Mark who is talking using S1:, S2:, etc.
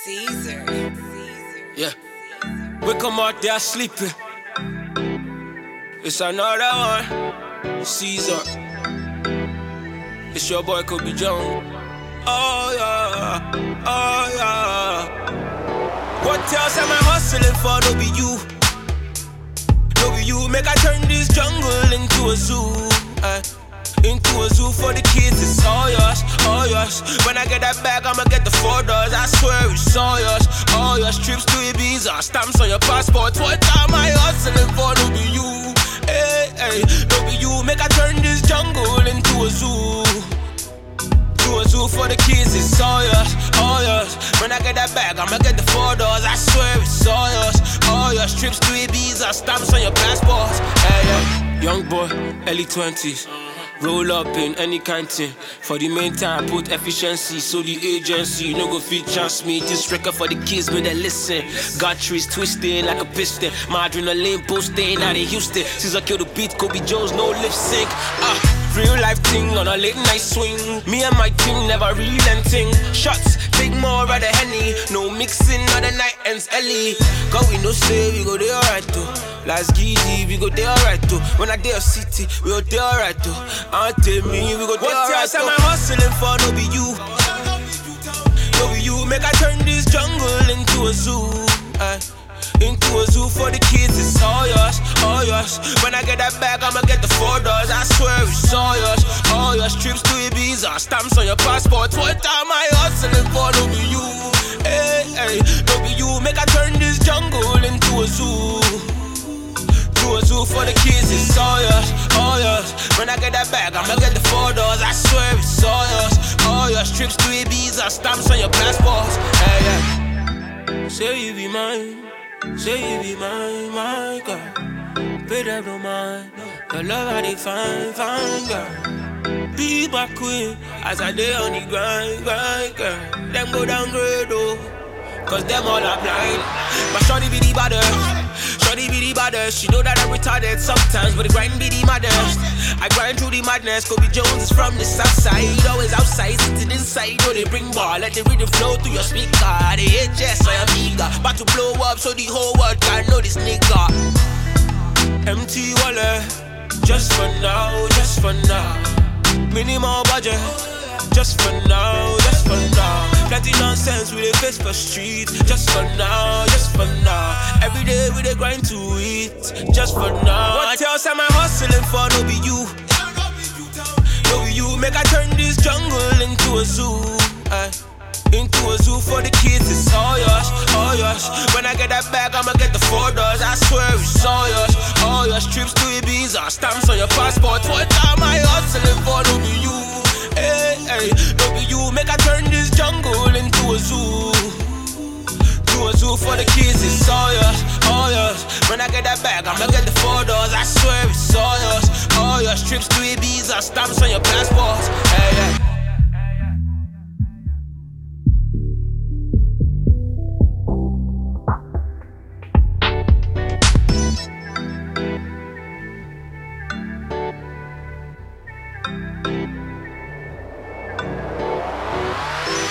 S1: Caesar.
S2: Yeah, we come out there sleeping. It's another one, Caesar. It's your boy Kobe Jones. Oh yeah, oh yeah. What else am I hustling for? No be you, no be you. Make I turn this jungle into a zoo. Into a zoo for the kids, it's all yours, all yours. When I get that bag, I'ma get the $4. I swear it's all yours, all yours. Trips to Ibiza, stamps on your passport. What am I hustling for? No be you, hey, hey, no be you. Make I turn this jungle into a zoo. To a zoo for the kids, it's all yours, all yours. When I get that bag, I'ma get the $4. I swear it's all yours, all yours. Trips to Ibiza, stamps on your passport. Hey, yeah. Young boy, early 20s. Roll up in any kind thing. For the main time, put efficiency. So the agency no go fit chance me. This record for the kids, but they listen. Got trees twisting like a piston. My adrenaline boosting out in Houston. Since I killed the beat, Kobe Jones, no lip sync. Real life thing on a late night swing. Me and my team never relenting. Shots, take more of the Henny. No mixing, on the night ends early. Cause we no say we go there alright too. Last GD, we go there alright too. When I there city, we go there alright too. And tell me, we go there alright too. What else am I hustling for? No be you, no be you. Make I turn this jungle into a zoo. Into a zoo for the kids, it's all yours, all yours. When I get that bag, I'ma get the $4. I swear it's all yours, all yours. Trips to Ibiza, stamps on your passport. What am I hustling for? No be you, hey, hey, no be you. Make I turn this jungle into a zoo. To a zoo for the kids, it's all yours, all yours. When I get that bag, I'ma get the $4. I swear it's all yours, all yours. Trips to Ibiza, stamps on your passport. Hey, yeah. Say you be mine. Say you be my girl. Better don't mind. Your love I define, fine girl. Be my queen, as I day on the grind, girl. Them go down grade though, cause them all are blind. My shorty be the baddest, shorty be the baddest. She know that I'm retarded sometimes, but the grind be the maddest. I grind through the madness. Kobe Jones is from the south side, always outside, sitting inside. Oh, they bring ball, let the rhythm flow through your speaker. The HS, I am eager, about to blow up so the whole world can know this nigga. Empty wallet, just for now, just for now. Minimal budget, just for now, just for now. Plenty nonsense with a face for street, just for now, just for now. Every day with a grind to eat, just for now. What else am I hustling for? No be you, no be you. Make I turn this jungle into a zoo. Into a zoo for the kids, it's all yours, all yours. When I get that bag, I'ma get the $4. I swear it's all yours, all yours. Trips to Ibiza, stamps on your passport. What am I hustling for? No be you, hey, hey, no be you. Make I turn this jungle into a zoo. To a zoo for the kids, it's all yours, all yours. When I get that bag, I'ma get the $4. I swear it's all yours, all yours. Trips to Ibiza, stamps on your passport.